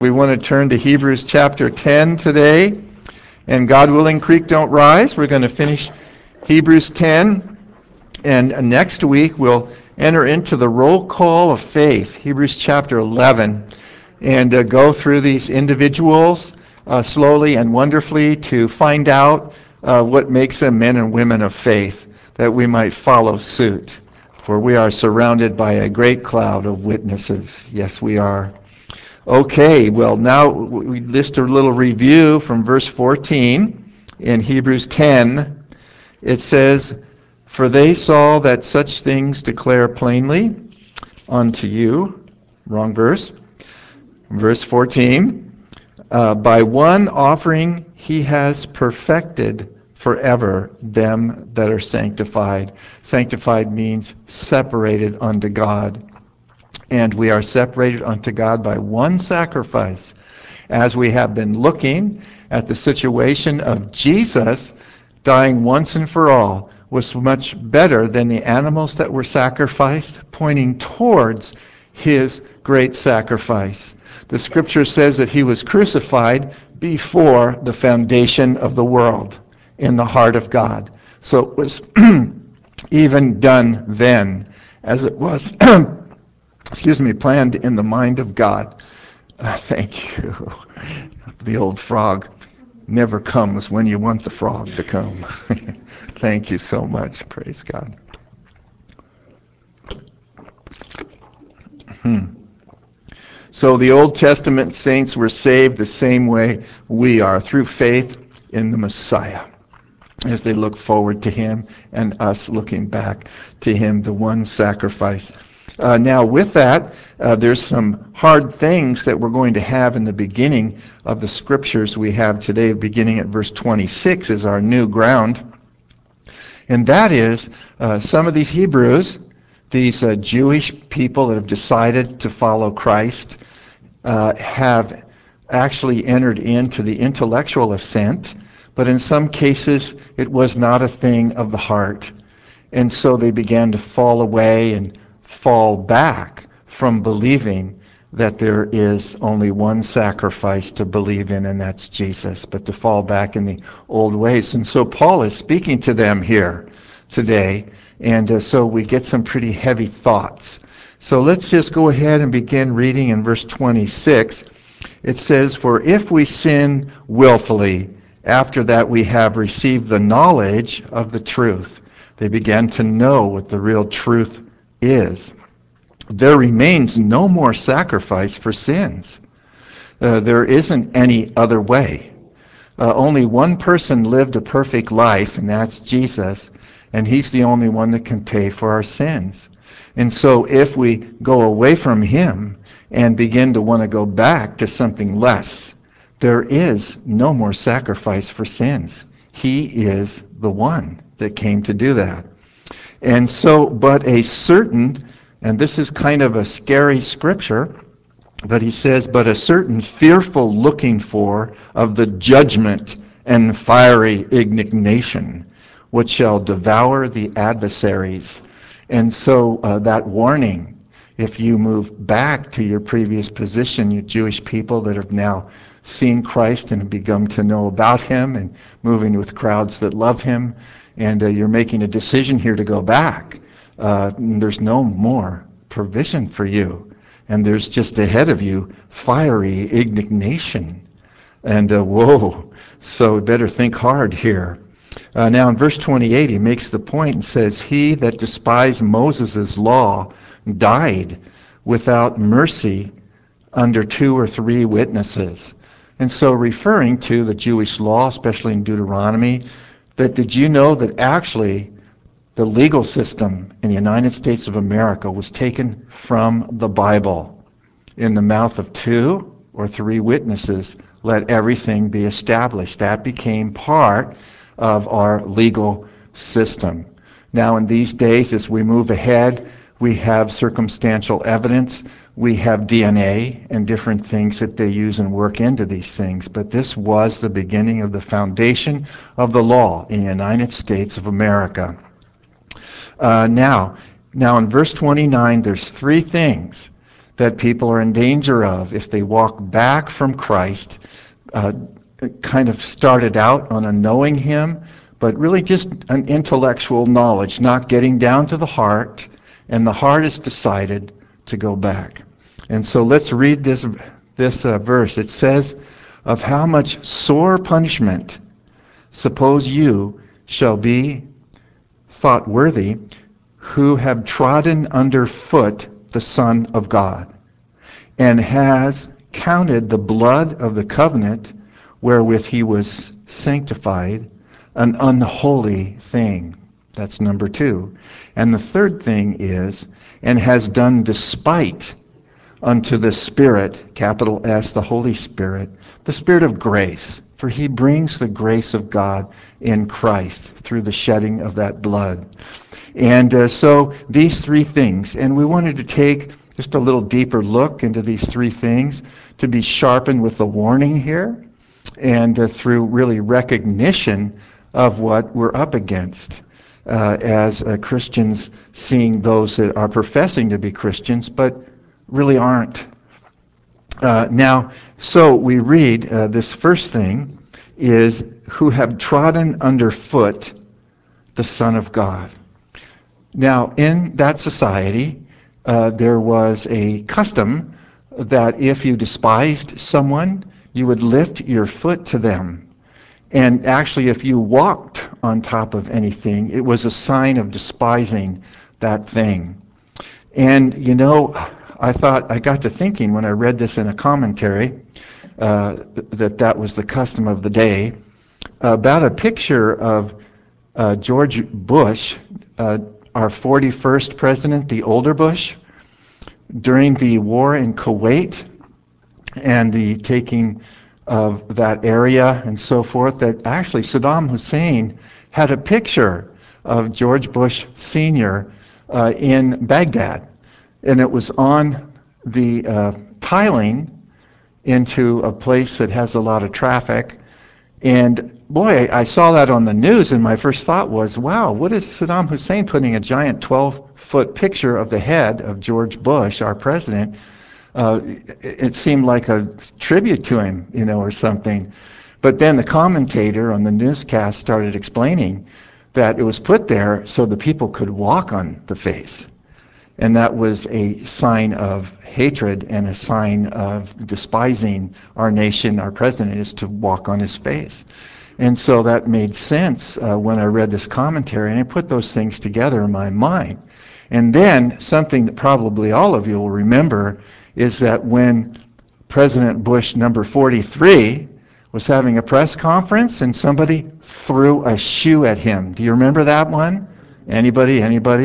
We want to turn to Hebrews chapter 10 today. And God willing, Creek Don't Rise. We're going to finish Hebrews 10. And next week we'll enter into the roll call of faith, Hebrews chapter 11, and go through these individuals slowly and wonderfully to find out what makes them men and women of faith, that we might follow suit. For we are surrounded by a great cloud of witnesses. Yes, we are. Okay, well, now we list a little review from verse 14 in Hebrews 10. It says, "For they saw that such things declare plainly unto you," wrong verse, verse 14, "by one offering he has perfected forever them that are sanctified." Sanctified means separated unto God. And we are separated unto God by one sacrifice. As we have been looking at the situation of Jesus dying once and for all, was much better than the animals that were sacrificed, pointing towards his great sacrifice. The scripture says that he was crucified before the foundation of the world in the heart of God. So it was even done then as it was planned in the mind of God. Thank you. The old frog never comes when you want the frog to come. Thank you so much. Praise God. So the Old Testament saints were saved the same way we are, through faith in the Messiah, as they look forward to him and us looking back to him, the one sacrifice. Now with that, there's some hard things that we're going to have in the beginning of the scriptures we have today, beginning at verse 26 is our new ground. And that is, some of these Hebrews, these Jewish people that have decided to follow Christ, have actually entered into the intellectual assent, but in some cases it was not a thing of the heart. And so they began to fall away and fall back from believing that there is only one sacrifice to believe in, and that's Jesus, but to fall back in the old ways. And so Paul is speaking to them here today, and so we get some pretty heavy thoughts. So let's just go ahead and begin reading in verse 26. It says, "For if we sin willfully, after that we have received the knowledge of the truth," they began to know what the real truth is, "there remains no more sacrifice for sins." There isn't any other way. Only one person lived a perfect life, and that's Jesus, and he's the only one that can pay for our sins. And so if we go away from him and begin to want to go back to something less, there is no more sacrifice for sins. He is the one that came to do that. And so, but a certain, and this is kind of a scary scripture, but he says, "but a certain fearful looking for of the judgment and fiery indignation, which shall devour the adversaries." And so that warning, if you move back to your previous position, you Jewish people that have now seen Christ and have begun to know about him and moving with crowds that love him, and you're making a decision here to go back, there's no more provision for you. And there's just ahead of you fiery indignation. And whoa, so we better think hard here. Now in verse 28, he makes the point and says, "He that despised Moses' law died without mercy under 2 or 3 witnesses." And so referring to the Jewish law, especially in Deuteronomy, that did you know that actually the legal system in the United States of America was taken from the Bible? In the mouth of 2 or 3 witnesses, let everything be established. That became part of our legal system. Now in these days, as we move ahead, we have circumstantial evidence, we have DNA and different things that they use and work into these things. But this was the beginning of the foundation of the law in the United States of America. Now in verse 29, there's 3 things that people are in danger of if they walk back from Christ, kind of started out on a knowing Him, but really just an intellectual knowledge, not getting down to the heart, and the heart is decided to go back. And so let's read this verse. It says, "Of how much sore punishment suppose you shall be thought worthy, who have trodden under foot the Son of God, and has counted the blood of the covenant wherewith he was sanctified an unholy thing." That's number 2. And the third thing is, "and has done despite unto the Spirit," capital S, the Holy Spirit, the Spirit of grace, for he brings the grace of God in Christ through the shedding of that blood. And so these 3 things, and we wanted to take just a little deeper look into these 3 things to be sharpened with the warning here, and through really recognition of what we're up against as Christians, seeing those that are professing to be Christians but really aren't. Now, so we read this first thing is, "who have trodden underfoot the Son of God." Now, in that society, there was a custom that if you despised someone, you would lift your foot to them. And actually, if you walked on top of anything, it was a sign of despising that thing. And, I got to thinking when I read this in a commentary, that was the custom of the day, about a picture of George Bush, our 41st president, the older Bush, during the war in Kuwait and the taking of that area and so forth, that actually Saddam Hussein had a picture of George Bush Sr. In Baghdad. And it was on the tiling into a place that has a lot of traffic. And boy, I saw that on the news, and my first thought was, wow, what is Saddam Hussein putting a giant 12-foot picture of the head of George Bush, our president? It seemed like a tribute to him, or something. But then the commentator on the newscast started explaining that it was put there so the people could walk on the face. And that was a sign of hatred and a sign of despising our nation, our president, is to walk on his face. And so that made sense when I read this commentary, and I put those things together in my mind. And then something that probably all of you will remember is that when President Bush number 43 was having a press conference and somebody threw a shoe at him. Do you remember that one? Anybody?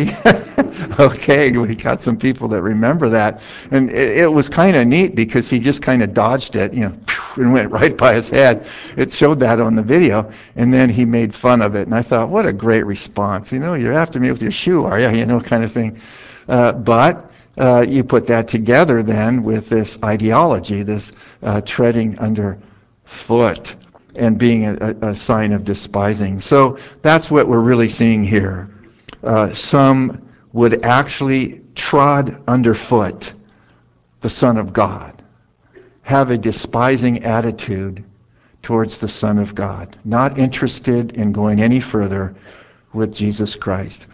Okay, we got some people that remember that. And it was kind of neat because he just kind of dodged it, and went right by his head. It showed that on the video, and then he made fun of it. And I thought, what a great response. You're after me with your shoe, are you? Kind of thing. But you put that together then with this ideology, this treading underfoot, and being a sign of despising. So that's what we're really seeing here. Some would actually trod underfoot the Son of God, have a despising attitude towards the Son of God, not interested in going any further with Jesus Christ.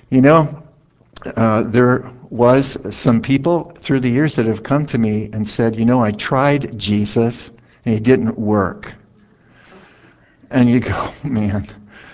There was some people through the years that have come to me and said, I tried Jesus and he didn't work. And you go, man.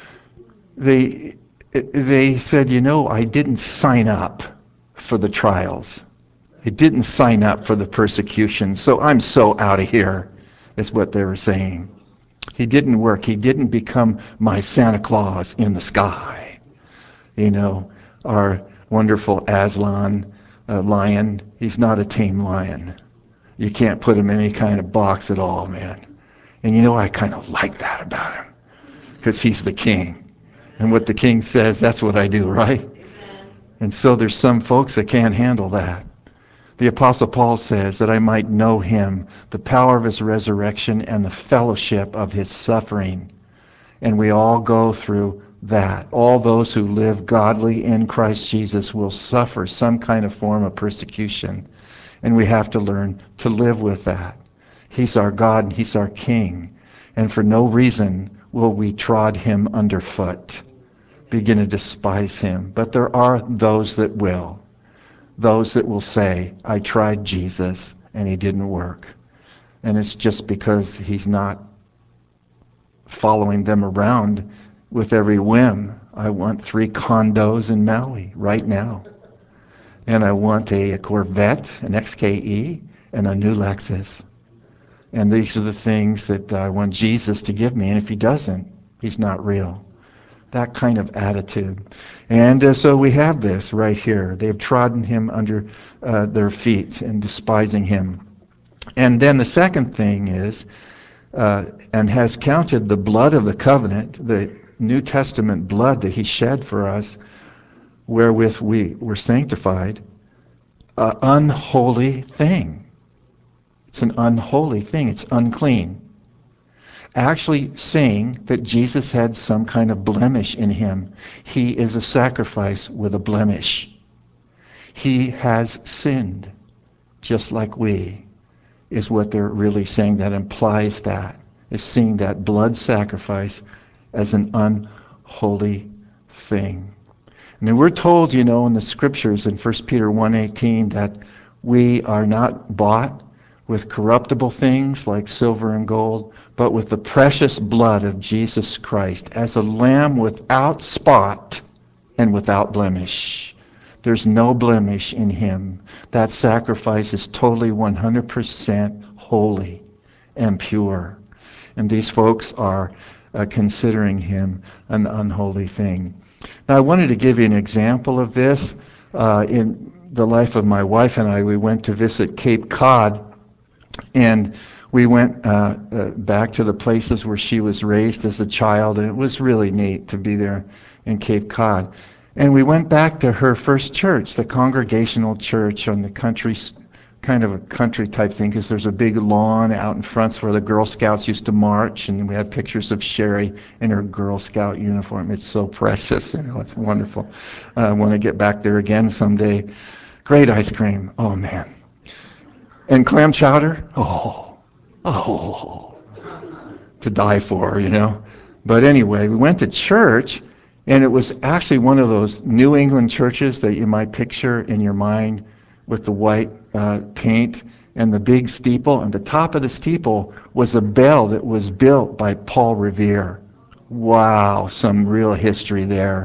They said, I didn't sign up for the trials. I didn't sign up for the persecution, so I'm so out of here, is what they were saying. He didn't work. He didn't become my Santa Claus in the sky. Our wonderful Aslan lion, he's not a tame lion. You can't put him in any kind of box at all, man. And I kind of like that about him, because he's the king. And what the king says, that's what I do, right? Amen. And so there's some folks that can't handle that. The Apostle Paul says that I might know him, the power of his resurrection and the fellowship of his suffering. And we all go through that. All those who live godly in Christ Jesus will suffer some kind of form of persecution. And we have to learn to live with that. He's our God and He's our King. And for no reason will we trod Him underfoot, begin to despise Him. But there are those that will. Those that will say, I tried Jesus and He didn't work. And it's just because He's not following them around with every whim. I want 3 condos in Maui right now. And I want a Corvette, an XKE, and a new Lexus. And these are the things that I want Jesus to give me. And if He doesn't, He's not real. That kind of attitude. And so we have this right here. They've trodden Him under their feet and despising Him. And then the second thing is, and has counted the blood of the covenant, the New Testament blood that He shed for us, wherewith we were sanctified, an unholy thing. It's an unholy thing. It's unclean. Actually saying that Jesus had some kind of blemish in Him. He is a sacrifice with a blemish. He has sinned, just like we, is what they're really saying. That implies that, is seeing that blood sacrifice as an unholy thing. And then we're told, in the scriptures in 1 Peter 1:18 that we are not bought with corruptible things like silver and gold, but with the precious blood of Jesus Christ as a lamb without spot and without blemish. There's no blemish in Him. That sacrifice is totally 100% holy and pure. And these folks are considering Him an unholy thing. Now, I wanted to give you an example of this. In the life of my wife and I, we went to visit Cape Cod, and we went back to the places where she was raised as a child, and it was really neat to be there in Cape Cod. And we went back to her first church, the Congregational Church on the country, kind of a country type thing, because there's a big lawn out in front where the Girl Scouts used to march, and we had pictures of Sherry in her Girl Scout uniform. It's so precious, it's wonderful. I want to get back there again someday. Great ice cream, oh man. And clam chowder, to die for, But anyway, we went to church, and it was actually one of those New England churches that you might picture in your mind with the white paint and the big steeple. And the top of the steeple was a bell that was built by Paul Revere. Wow, some real history there.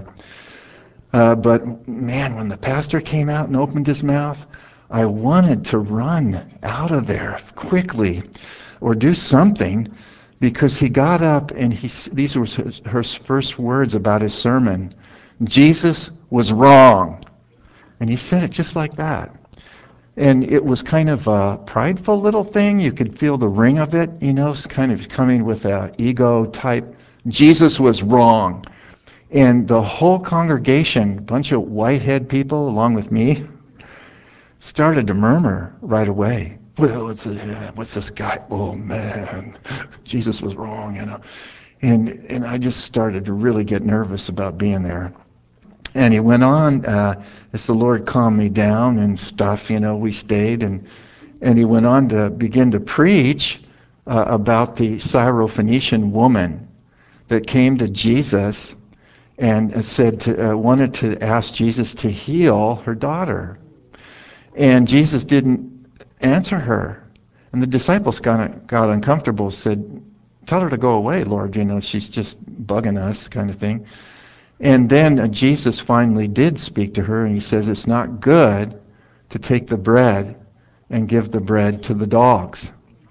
But man, when the pastor came out and opened his mouth, I wanted to run out of there quickly or do something, because he got up and these were her first words about his sermon. Jesus was wrong. And he said it just like that. And it was kind of a prideful little thing. You could feel the ring of it, it's kind of coming with an ego type. Jesus was wrong. And the whole congregation, a bunch of white-haired people along with me, started to murmur right away. Well, what's this guy? Oh man, Jesus was wrong, And I just started to really get nervous about being there. And he went on, as the Lord calmed me down and stuff, we stayed, and he went on to begin to preach about the Syrophoenician woman that came to Jesus and wanted to ask Jesus to heal her daughter. And Jesus didn't answer her. And the disciples got uncomfortable, said, tell her to go away, Lord, she's just bugging us, kind of thing. And then Jesus finally did speak to her, and he says, it's not good to take the bread and give the bread to the dogs.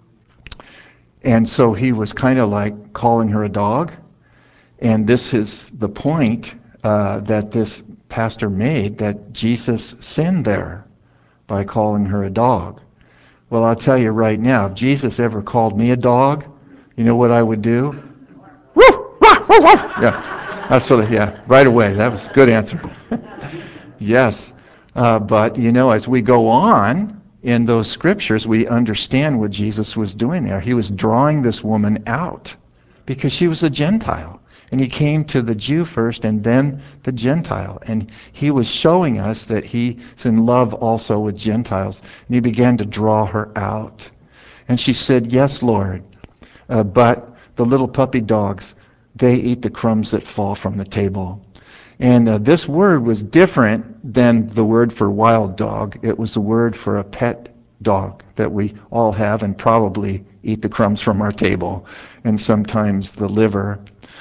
And so he was kind of like calling her a dog. And this is the point that this pastor made, that Jesus sinned there by calling her a dog. Well, I'll tell you right now, if Jesus ever called me a dog, you know what I would do? Woo! Wah! Wah! Wah! Yeah, that's right away. That was a good answer. Yes. But, as we go on in those scriptures, we understand what Jesus was doing there. He was drawing this woman out because she was a Gentile. And he came to the Jew first and then the Gentile. And he was showing us that he's in love also with Gentiles. And he began to draw her out. And she said, "Yes, Lord, but the little puppy dogs, they eat the crumbs that fall from the table." And this word was different than the word for wild dog. It was a word for a pet dog that we all have and probably eat the crumbs from our table, and sometimes the liver,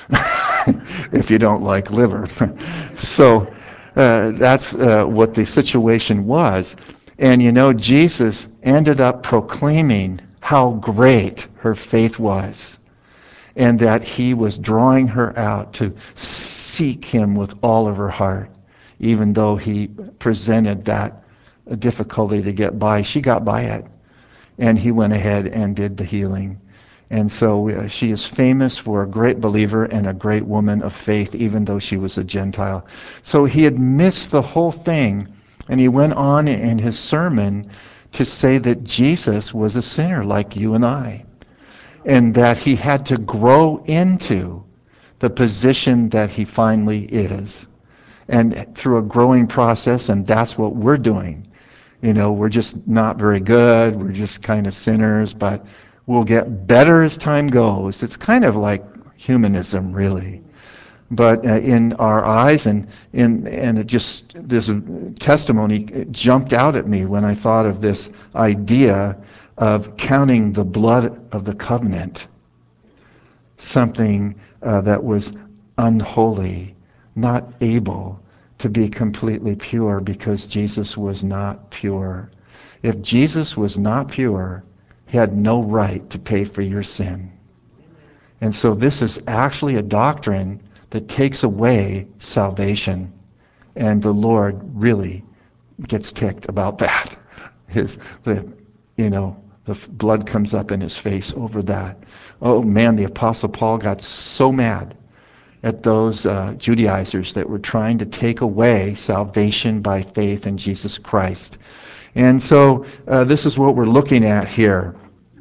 if you don't like liver. So that's what the situation was. And you know, Jesus ended up proclaiming how great her faith was, and that he was drawing her out to seek him with all of her heart. Even though he presented that difficulty to get by, she got by it, and he went ahead and did the healing. And so she is famous for a great believer and a great woman of faith, even though she was a Gentile. So he had missed the whole thing, and he went on in his sermon to say that Jesus was a sinner like you and I, and that he had to grow into the position that he finally is. And through a growing process, and that's what we're doing. You know, we're just not very good. We're just kind of sinners, but we'll get better as time goes. It's kind of like humanism, really. But in our eyes, and it just, this testimony jumped out at me when I thought of this idea of counting the blood of the covenant something that was unholy, not able to be completely pure because Jesus was not pure. If Jesus was not pure, he had no right to pay for your sin. And so this is actually a doctrine that takes away salvation. And the Lord really gets ticked about that. The blood comes up in his face over that. Oh man, the Apostle Paul got so mad at those Judaizers that were trying to take away salvation by faith in Jesus Christ. And so this is what we're looking at here.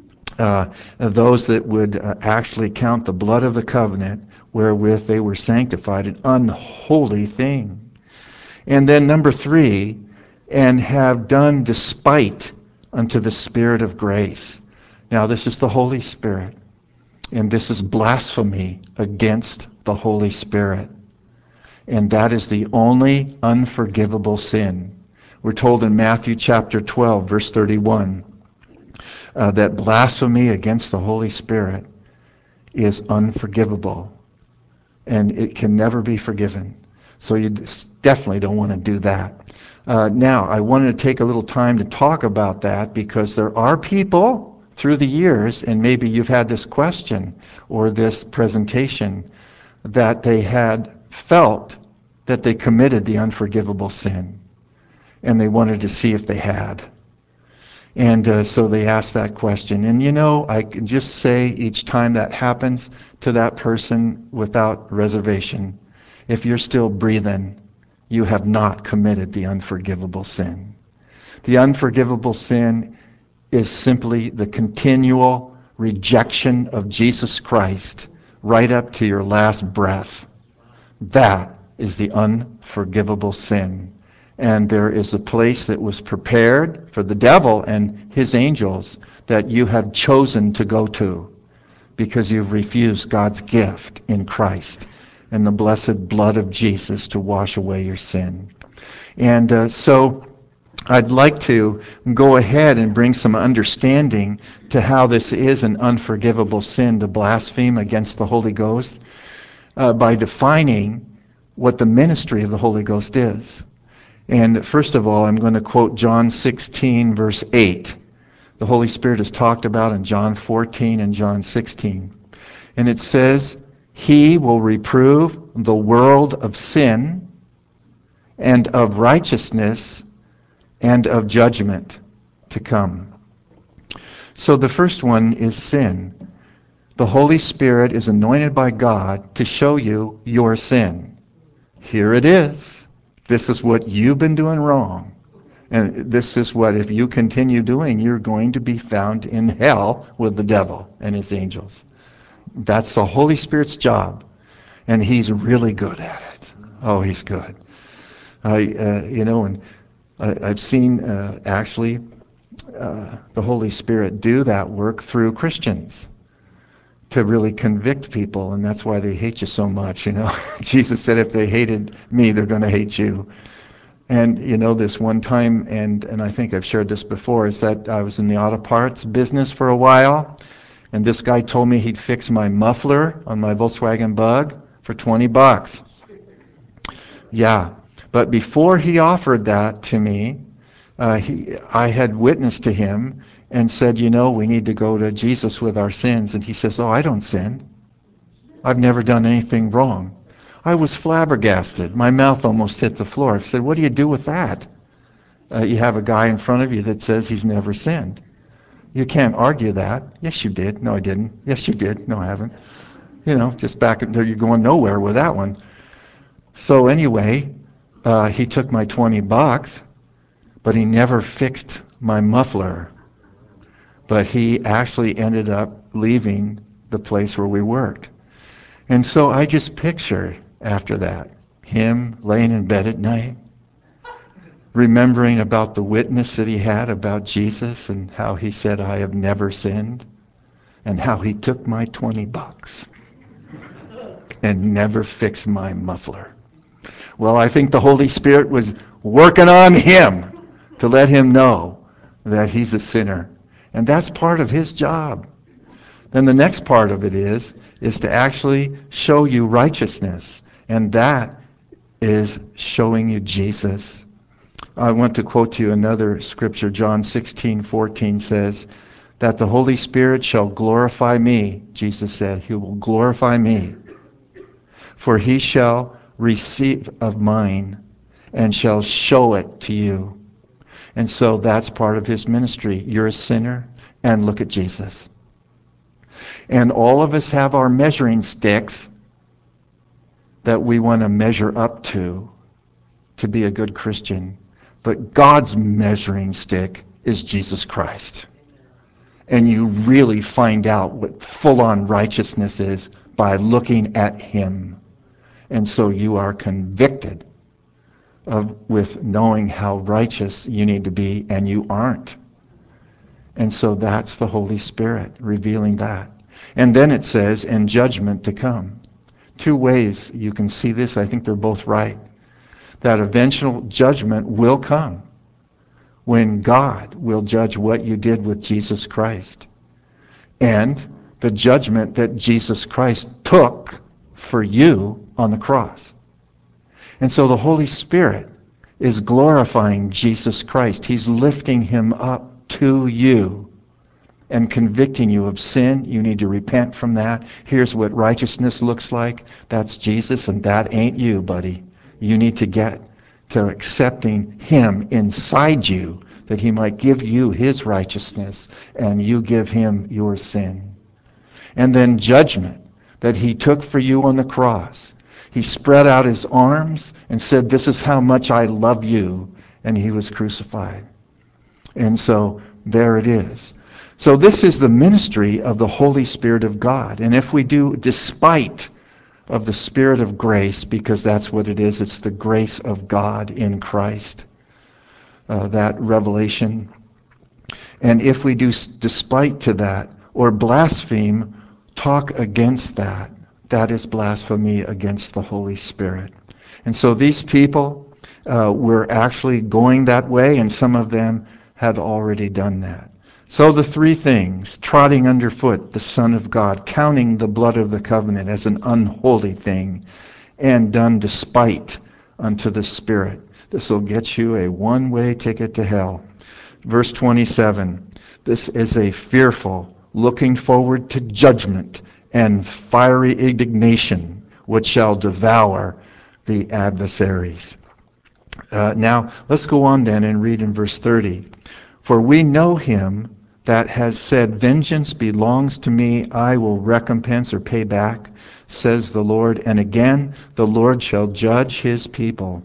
Those that would actually count the blood of the covenant wherewith they were sanctified, an unholy thing. And then number 3, and have done despite unto the Spirit of grace. Now this is the Holy Spirit, and this is blasphemy against the Holy Spirit. And that is the only unforgivable sin. We're told in Matthew chapter 12, verse 31, that blasphemy against the Holy Spirit is unforgivable, and it can never be forgiven. So you definitely don't want to do that. Now, I wanted to take a little time to talk about that because there are people through the years, and maybe you've had this question or this presentation, that they had felt that they committed the unforgivable sin, and they wanted to see if they had. And so they asked that question. And you know, I can just say each time that happens to that person without reservation, if you're still breathing, you have not committed the unforgivable sin. The unforgivable sin is simply the continual rejection of Jesus Christ right up to your last breath. That is the unforgivable sin. And there is a place that was prepared for the devil and his angels that you have chosen to go to because you've refused God's gift in Christ and the blessed blood of Jesus to wash away your sin. And so I'd like to go ahead and bring some understanding to how this is an unforgivable sin to blaspheme against the Holy Ghost by defining what the ministry of the Holy Ghost is. And first of all, I'm going to quote John 16, verse 8. The Holy Spirit is talked about in John 14 and John 16. And it says, "He will reprove the world of sin and of righteousness and of judgment to come." So the first one is sin. The Holy Spirit is anointed by God to show you your sin. Here it is. This is what you've been doing wrong. And this is what, if you continue doing, you're going to be found in hell with the devil and his angels. That's the Holy Spirit's job. And he's really good at it. Oh, he's good. And I've seen actually the Holy Spirit do that work through Christians to really convict people, and that's why they hate you so much. Jesus said, if they hated me, they're going to hate you. And this one time, and I think I've shared this before, is that I was in the auto parts business for a while, and this guy told me he'd fix my muffler on my Volkswagen Bug for $20. Yeah, but before he offered that to me, I had witnessed to him and said, we need to go to Jesus with our sins. And he says, oh, I don't sin. I've never done anything wrong. I was flabbergasted. My mouth almost hit the floor. I said, what do you do with that? You have a guy in front of you that says he's never sinned. You can't argue that. Yes, you did. No, I didn't. Yes, you did. No, I haven't. Just back until you're going nowhere with that one. So anyway, he took my $20, but he never fixed my muffler. But he actually ended up leaving the place where we worked. And so I just picture after that, him laying in bed at night, remembering about the witness that he had about Jesus and how he said, I have never sinned, and how he took my $20 and never fixed my muffler. Well, I think the Holy Spirit was working on him to let him know that he's a sinner. And that's part of his job. Then the next part of it is to actually show you righteousness. And that is showing you Jesus. I want to quote to you another scripture. John 16:14 says that the Holy Spirit shall glorify me. Jesus said, he will glorify me. For he shall receive of mine and shall show it to you. And so that's part of his ministry. You're a sinner, and look at Jesus. And all of us have our measuring sticks that we want to measure up to be a good Christian. But God's measuring stick is Jesus Christ. And you really find out what full-on righteousness is by looking at him. And so you are convicted with knowing how righteous you need to be, and you aren't. And so that's the Holy Spirit revealing that. And then it says, and judgment to come. Two ways you can see this. I think they're both right. That eventual judgment will come when God will judge what you did with Jesus Christ. And the judgment that Jesus Christ took for you on the cross. And so the Holy Spirit is glorifying Jesus Christ. He's lifting him up to you and convicting you of sin. You need to repent from that. Here's what righteousness looks like. That's Jesus, and that ain't you, buddy. You need to get to accepting him inside you, that he might give you his righteousness, and you give him your sin. And then judgment that he took for you on the cross. He spread out his arms and said, this is how much I love you, and he was crucified. And so there it is. So this is the ministry of the Holy Spirit of God. And if we do despite of the Spirit of grace, because that's what it is, it's the grace of God in Christ, that revelation. And if we do despite to that, or blaspheme, talk against that, that is blasphemy against the Holy Spirit. And so these people were actually going that way, and some of them had already done that. So the three things: trotting underfoot the Son of God, counting the blood of the covenant as an unholy thing, and done despite unto the Spirit. This will get you a one-way ticket to hell. Verse 27, this is a fearful looking forward to judgment and fiery indignation, which shall devour the adversaries. Now, let's go on then and read in verse 30. For we know him that has said, vengeance belongs to me, I will recompense or pay back, says the Lord. And again, the Lord shall judge his people.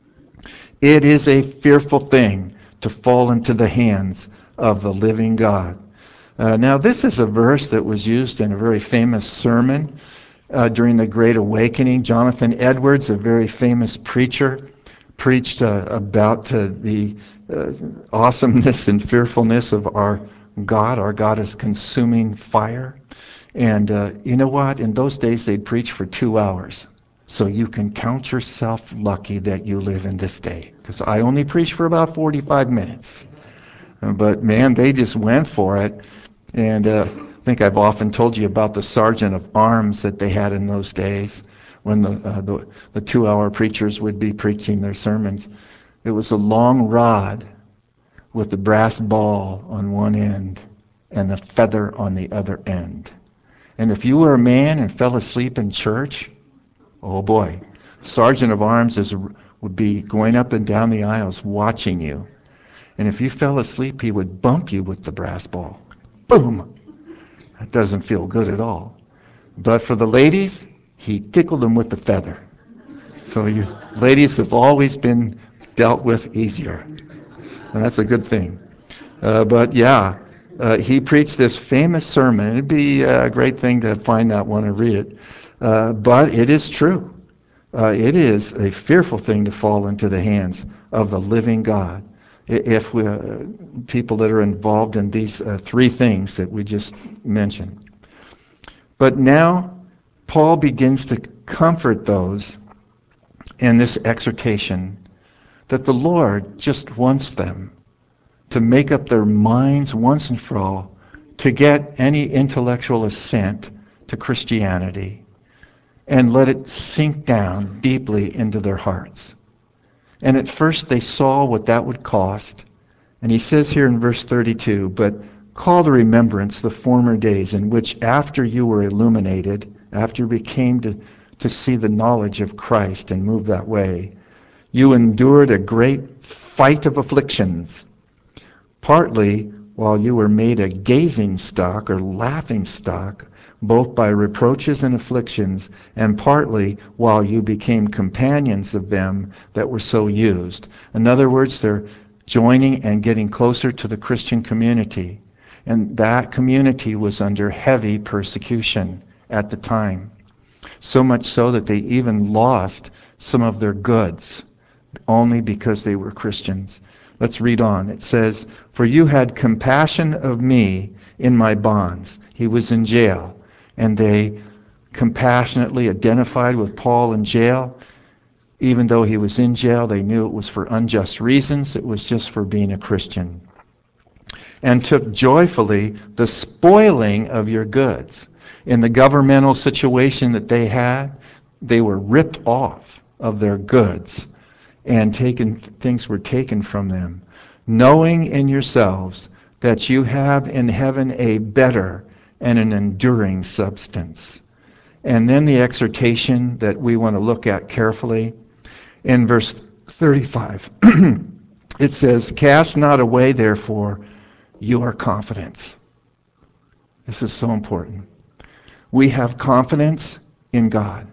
It is a fearful thing to fall into the hands of the living God. Now, this is a verse that was used in a very famous sermon during the Great Awakening. Jonathan Edwards, a very famous preacher, preached about the awesomeness and fearfulness of our God. Our God is consuming fire. And you know what? In those days, they'd preach for 2 hours. So you can count yourself lucky that you live in this day. Because I only preach for about 45 minutes. But man, they just went for it. And I think I've often told you about the sergeant of arms that they had in those days when the 2-hour preachers would be preaching their sermons. It was a long rod with the brass ball on one end and a feather on the other end. And if you were a man and fell asleep in church, oh boy, sergeant of arms would be going up and down the aisles watching you. And if you fell asleep, he would bump you with the brass ball. Boom! That doesn't feel good at all. But for the ladies, he tickled them with the feather. So you ladies have always been dealt with easier. And that's a good thing. But yeah, he preached this famous sermon. It'd be a great thing to find that one and read it. But it is true. It is a fearful thing to fall into the hands of the living God. If people that are involved in these 3 things that we just mentioned. But now, Paul begins to comfort those in this exhortation that the Lord just wants them to make up their minds once and for all to get any intellectual assent to Christianity and let it sink down deeply into their hearts. And at first they saw what that would cost. And he says here in verse 32, "But call to remembrance the former days in which after you were illuminated, after you became to see the knowledge of Christ and move that way, you endured a great fight of afflictions, partly while you were made a gazing stock or laughing stock, both by reproaches and afflictions, and partly while you became companions of them that were so used." In other words, they're joining and getting closer to the Christian community. And that community was under heavy persecution at the time. So much so that they even lost some of their goods only because they were Christians. Let's read on. It says, "For you had compassion of me in my bonds." He was in jail, and they compassionately identified with Paul in jail. Even though he was in jail, they knew it was for unjust reasons. It was just for being a Christian. "And took joyfully the spoiling of your goods." In the governmental situation that they had, they were ripped off of their goods, and things were taken from them, "knowing in yourselves that you have in heaven a better and an enduring substance." And then the exhortation that we want to look at carefully in verse 35. It says, "Cast not away, therefore, your confidence." This is so important. We have confidence in God,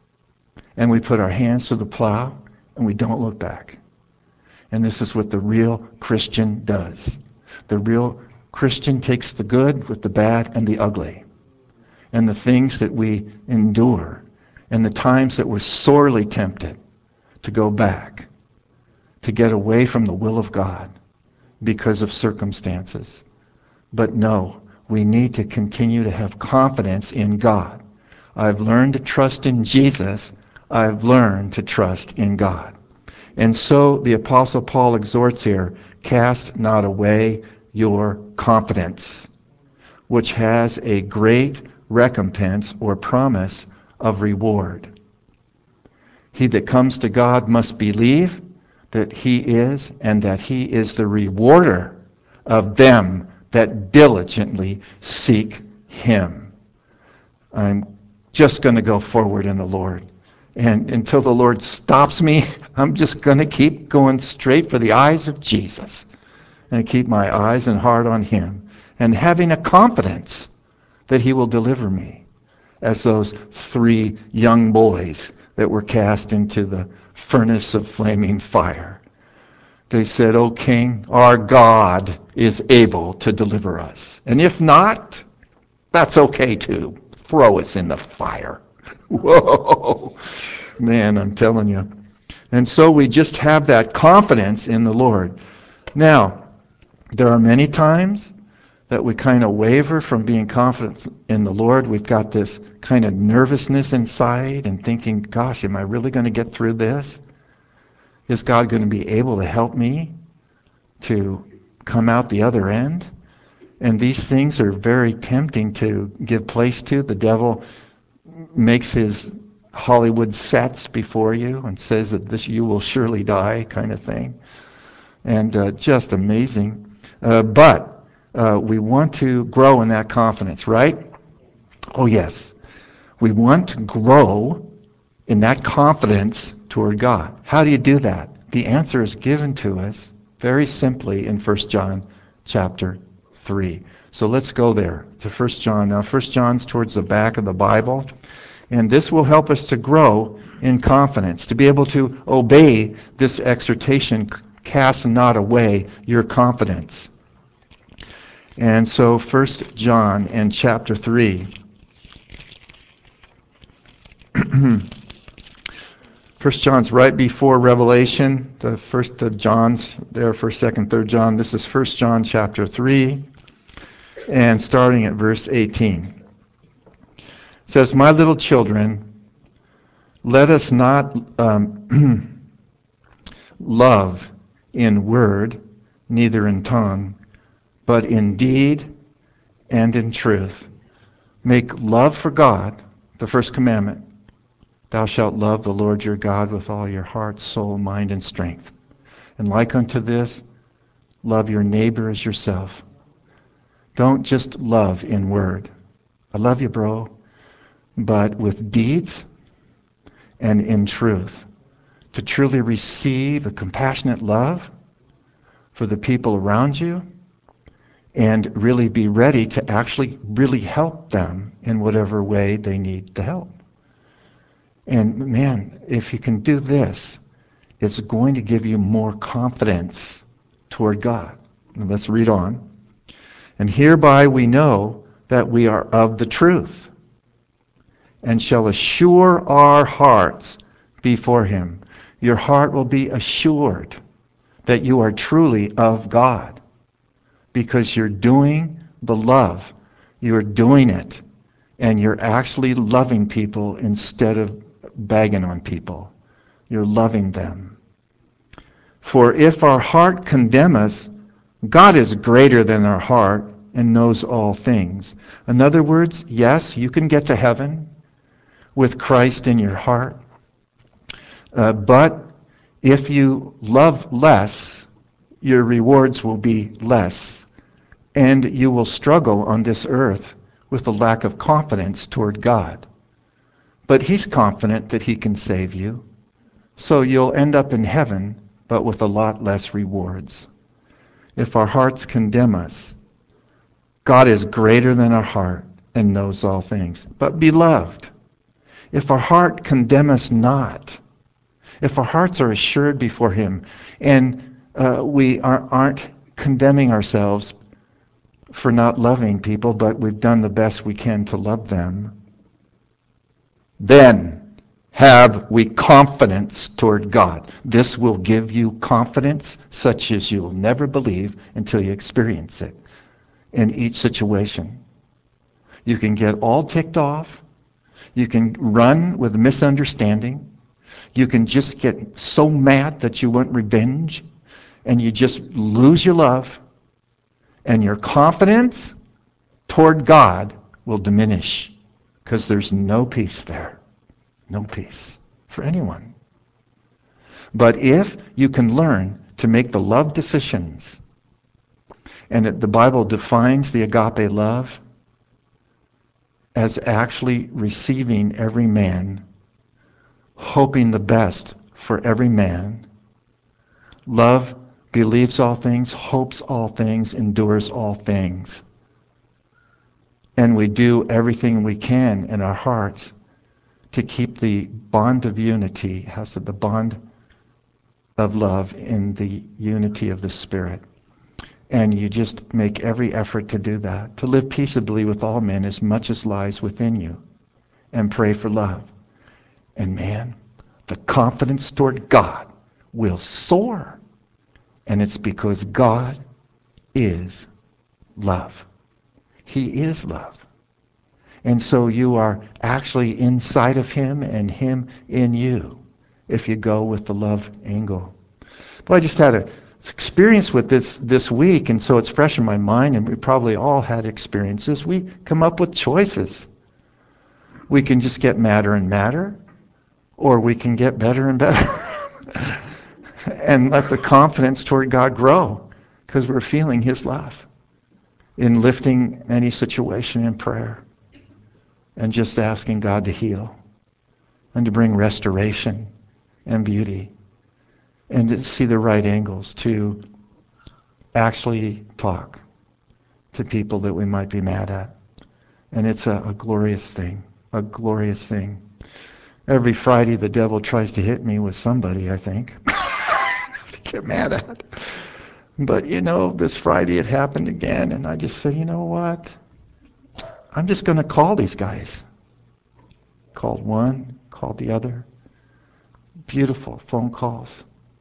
and we put our hands to the plow, and we don't look back. And this is what the real Christian does. The real Christian takes the good with the bad and the ugly, and the things that we endure, and the times that we're sorely tempted to go back, to get away from the will of God because of circumstances. But no, we need to continue to have confidence in God. I've learned to trust in Jesus. I've learned to trust in God. And so the Apostle Paul exhorts here, "Cast not away your confidence, which has a great recompense or promise of reward. He that comes to God must believe that he is, and that he is the rewarder of them that diligently seek him." I'm just going to go forward in the Lord. And until the Lord stops me, I'm just going to keep going straight for the eyes of Jesus. And keep my eyes and heart on him. And having a confidence that he will deliver me. As those 3 young boys that were cast into the furnace of flaming fire. They said, "O King, our God is able to deliver us. And if not, that's okay too. Throw us in the fire." Whoa! Man, I'm telling you. And so we just have that confidence in the Lord. Now, there are many times that we kind of waver from being confident in the Lord. We've got this kind of nervousness inside and thinking, gosh, am I really going to get through this? Is God going to be able to help me to come out the other end? And these things are very tempting to give place to. The devil makes his Hollywood sets before you and says that this you will surely die kind of thing. And just amazing. But we want to grow in that confidence, right? Oh, yes. We want to grow in that confidence toward God. How do you do that? The answer is given to us very simply in 1 John chapter 3. So let's go there to 1 John. Now, 1 John's towards the back of the Bible, and this will help us to grow in confidence, to be able to obey this exhortation, cast not away your confidence. And so 1 John and chapter 3. 1 John's right before Revelation. The first of John's there, 1st, 2nd, 3rd John. This is 1 John chapter 3, and starting at verse 18. It says, "My little children, let us not love in word, neither in tongue, but in deed and in truth. Make love for God the first commandment. Thou shalt love the Lord your God with all your heart, soul, mind, and strength. And like unto this, love your neighbor as yourself." Don't just love in word. I love you, bro. But with deeds and in truth. To truly receive a compassionate love for the people around you and really be ready to actually really help them in whatever way they need the help. And man, if you can do this, it's going to give you more confidence toward God. And let's read on. "And hereby we know that we are of the truth, and shall assure our hearts before him." Your heart will be assured that you are truly of God, because you're doing the love. You're doing it, and you're actually loving people instead of bagging on people. You're loving them. "For if our heart condemn us, God is greater than our heart and knows all things." In other words, yes, you can get to heaven with Christ in your heart. But if you love less, your rewards will be less. And you will struggle on this earth with a lack of confidence toward God. But he's confident that he can save you. So you'll end up in heaven, but with a lot less rewards. If our hearts condemn us, God is greater than our heart and knows all things. But beloved, if our heart condemn us not, if our hearts are assured before him, and we aren't condemning ourselves for not loving people, but we've done the best we can to love them, then have we confidence toward God. This will give you confidence such as you'll never believe until you experience it in each situation. You can get all ticked off. You can run with misunderstanding. You can just get so mad that you want revenge, and you just lose your love, and your confidence toward God will diminish, because there's no peace there. No peace for anyone. But if you can learn to make the love decisions, and the Bible defines the agape love as actually receiving every man, hoping the best for every man. Love believes all things, hopes all things, endures all things. And we do everything we can in our hearts to keep the bond of unity, the bond of love in the unity of the Spirit. And you just make every effort to do that, to live peaceably with all men as much as lies within you. and pray for love. And man, the confidence toward God will soar. And it's because God is love. He is love. And so you are actually inside of him and him in you if you go with the love angle. Well, I just had an experience with this week, and so it's fresh in my mind, and we probably all had experiences. We come up with choices. We can just get madder and madder, or we can get better and better. And let the confidence toward God grow, because we're feeling his love in lifting any situation in prayer and just asking God to heal and to bring restoration and beauty and to see the right angles to actually talk to people that we might be mad at. And it's a glorious thing, a glorious thing. Every Friday the devil tries to hit me with somebody, I think, to get mad at. But this Friday it happened again, and I just said, you know what? I'm just going to call these guys. Called one, called the other. Beautiful phone calls.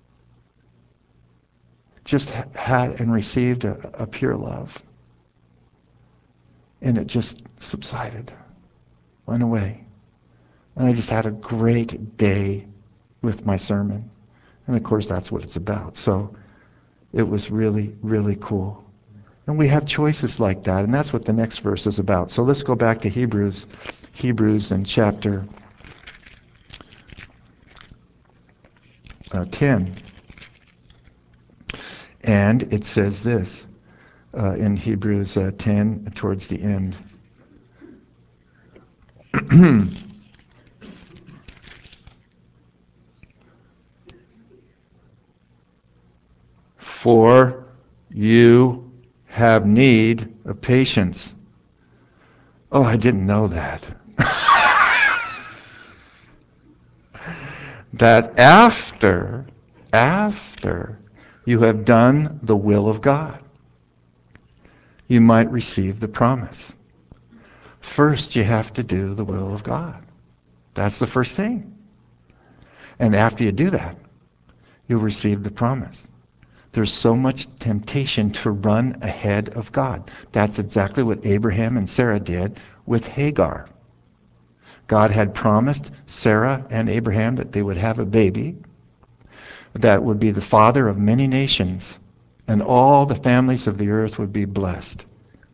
Just had and received a pure love. And it just subsided, went away. And I just had a great day with my sermon. And of course that's what it's about. So it was really, really cool. And we have choices like that, and that's what the next verse is about. So let's go back to Hebrews in chapter 10. And it says this in Hebrews 10 towards the end. For you have need of patience. Oh, I didn't know that. That after you have done the will of God, you might receive the promise. First, you have to do the will of God. That's the first thing. And after you do that, you'll receive the promise. There's so much temptation to run ahead of God. That's exactly what Abraham and Sarah did with Hagar. God had promised Sarah and Abraham that they would have a baby that would be the father of many nations, and all the families of the earth would be blessed.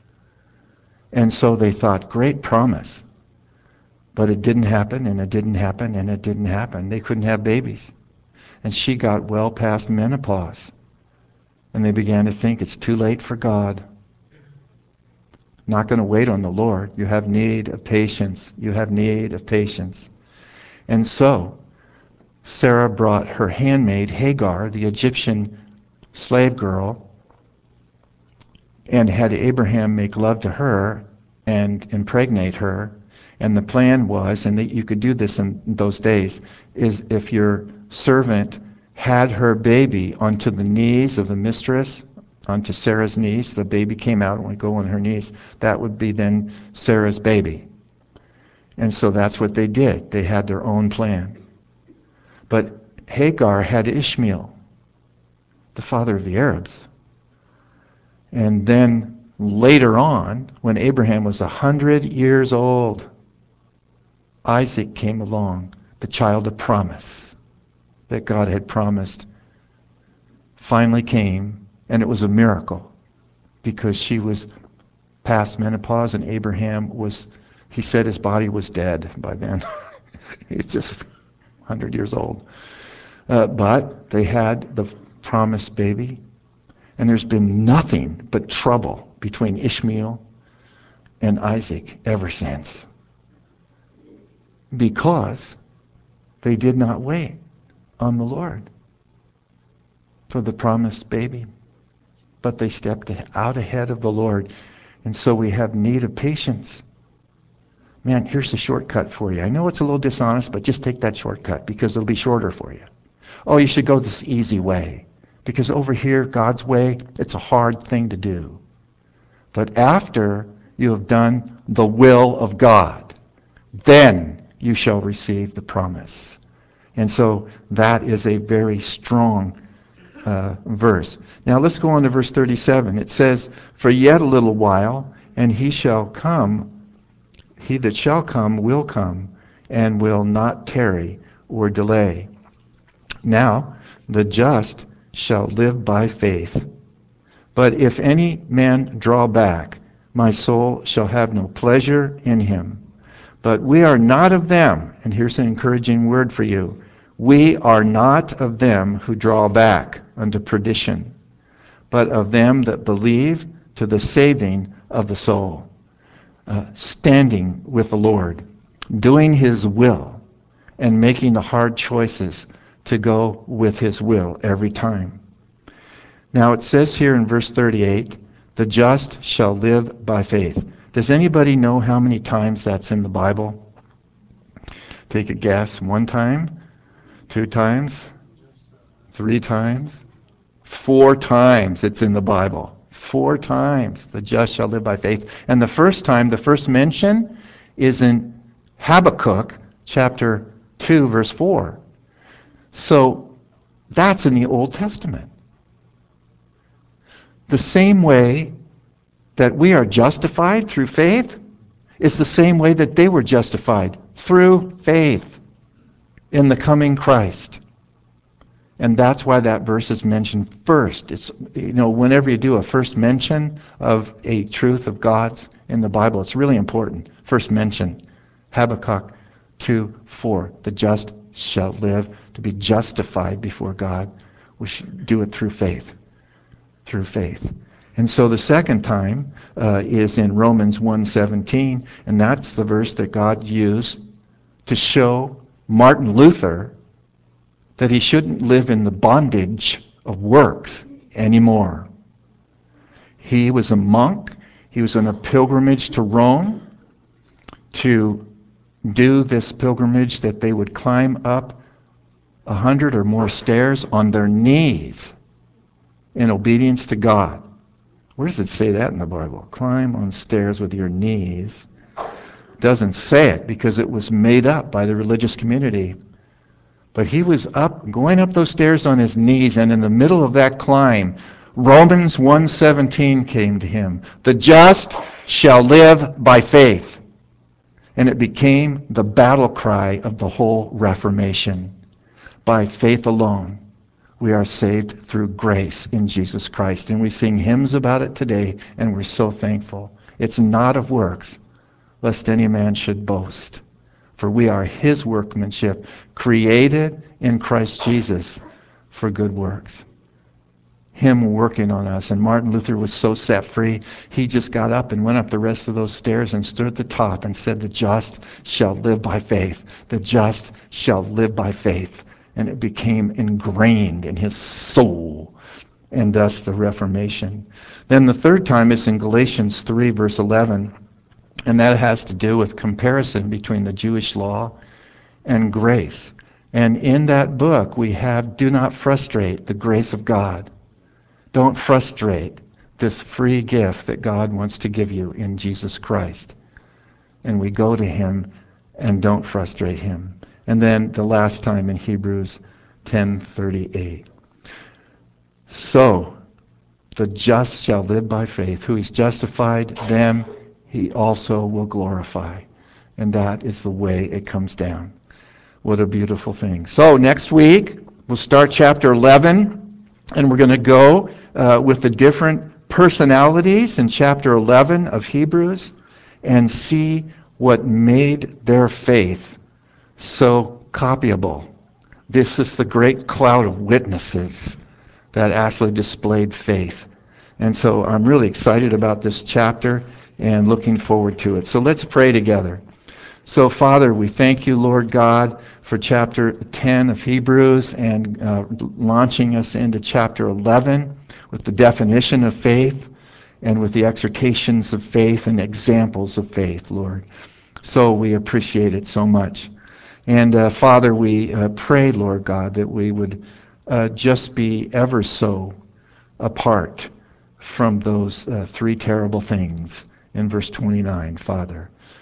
And so they thought, great promise. But it didn't happen, and it didn't happen, and it didn't happen. They couldn't have babies. And she got well past menopause. And they began to think it's too late for God. Not going to wait on the Lord. You have need of patience. You have need of patience. And so Sarah brought her handmaid Hagar, the Egyptian slave girl, and had Abraham make love to her and impregnate her. And the plan was, and that you could do this in those days, is if your servant had her baby onto the knees of the mistress, onto Sarah's knees, the baby came out and would go on her knees, that would be then Sarah's baby. And so that's what they did. They had their own plan. But Hagar had Ishmael, the father of the Arabs. And then later on, when Abraham was 100 years old, Isaac came along, the child of promise that God had promised, finally came, and it was a miracle because she was past menopause and Abraham was, he said his body was dead by then. He's just 100 years old. But they had the promised baby, and there's been nothing but trouble between Ishmael and Isaac ever since, because they did not wait on the Lord for the promised baby, but they stepped out ahead of the Lord. And so we have need of patience. Man, here's a shortcut for you. I know it's a little dishonest, but just take that shortcut because it'll be shorter for you. Oh, you should go this easy way, because over here, God's way, it's a hard thing to do. But after you have done the will of God, then you shall receive the promise. And so that is a very strong verse. Now let's go on to verse 37. It says, "For yet a little while, and he shall come, he that shall come will come, and will not tarry or delay. Now the just shall live by faith. But if any man draw back, my soul shall have no pleasure in him. But we are not of them," and here's an encouraging word for you, "we are not of them who draw back unto perdition, but of them that believe to the saving of the soul." Standing with the Lord, doing his will, and making the hard choices to go with his will every time. Now it says here in verse 38, "The just shall live by faith." Does anybody know how many times that's in the Bible? Take a guess. 1 time? 2 times? 3 times? 4 times it's in the Bible. 4 times. The just shall live by faith. And the first time, the first mention, is in Habakkuk chapter 2, verse 4. So that's in the Old Testament. The same way that we are justified through faith is the same way that they were justified, through faith in the coming Christ. And that's why that verse is mentioned first. It's, whenever you do a first mention of a truth of God's in the Bible, it's really important. First mention, Habakkuk 2:4. The just shall live. To be justified before God, we should do it through faith. Through faith. And so the second time is in Romans 1:17, and that's the verse that God used to show Martin Luther that he shouldn't live in the bondage of works anymore. He was a monk. He was on a pilgrimage to Rome to do this pilgrimage that they would climb up 100 or more stairs on their knees in obedience to God. Where does it say that in the Bible? Climb on stairs with your knees. It doesn't say it because it was made up by the religious community. But he was going up those stairs on his knees, and in the middle of that climb, Romans 1:17 came to him. The just shall live by faith. And it became the battle cry of the whole Reformation. By faith alone, we are saved through grace in Jesus Christ. And we sing hymns about it today, and we're so thankful. It's not of works, lest any man should boast. For we are his workmanship, created in Christ Jesus for good works. Him working on us. And Martin Luther was so set free, he just got up and went up the rest of those stairs and stood at the top and said, "The just shall live by faith. The just shall live by faith." And it became ingrained in his soul, and thus the Reformation. Then the third time is in Galatians 3, verse 11, and that has to do with comparison between the Jewish law and grace. And in that book we have, do not frustrate the grace of God. Don't frustrate this free gift that God wants to give you in Jesus Christ. And we go to him and don't frustrate him. And then the last time in Hebrews 10:38. So, the just shall live by faith. Who he's justified, them he also will glorify. And that is the way it comes down. What a beautiful thing. So next week, we'll start chapter 11, and we're going to go with the different personalities in chapter 11 of Hebrews and see what made their faith so copyable. This is the great cloud of witnesses that actually displayed faith. And so I'm really excited about this chapter and looking forward to it. So let's pray together. So, Father, we thank you, Lord God, for chapter 10 of Hebrews and launching us into chapter 11 with the definition of faith and with the exhortations of faith and examples of faith, Lord. So we appreciate it so much. And Father, we pray, Lord God, that we would just be ever so apart from those 3 terrible things in verse 29, Father.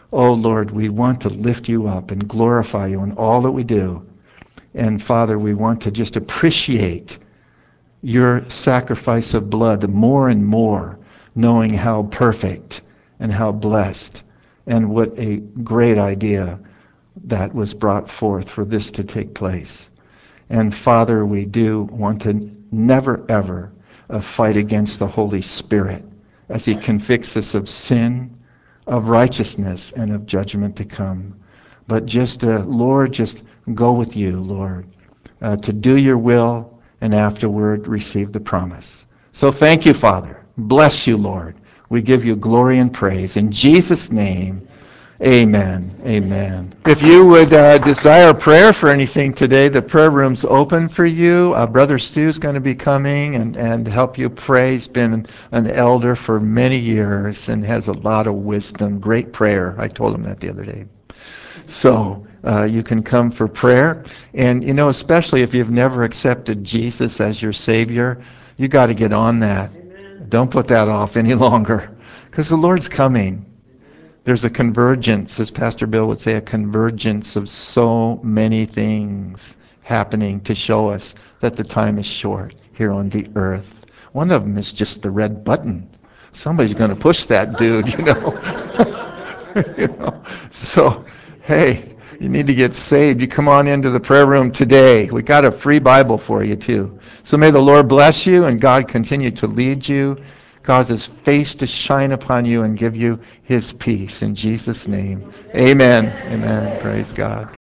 Oh Lord, we want to lift you up and glorify you in all that we do. And Father, we want to just appreciate your sacrifice of blood more and more, knowing how perfect and how blessed and what a great idea that was brought forth for this to take place. And Father, we do want to never ever fight against the Holy Spirit as he convicts us of sin, of righteousness, and of judgment to come. But just, Lord, just go with you, Lord, to do your will and afterward receive the promise. So thank you, Father. Bless you, Lord. We give you glory and praise. In Jesus' name, amen. Amen. If you would desire prayer for anything today, the prayer room's open for you. Brother Stu's going to be coming and help you pray. He's been an elder for many years and has a lot of wisdom. Great prayer. I told him that the other day. So you can come for prayer. And, you know, especially if you've never accepted Jesus as your Savior, you got to get on that. Amen. Don't put that off any longer because the Lord's coming. There's a convergence, as Pastor Bill would say, a convergence of so many things happening to show us that the time is short here on the earth. One of them is just the red button. Somebody's going to push that dude, you know. You know? So, hey, you need to get saved. You come on into the prayer room today. We got a free Bible for you, too. So may the Lord bless you and God continue to lead you, cause his face to shine upon you and give you his peace. In Jesus' name, amen. Amen. Praise God.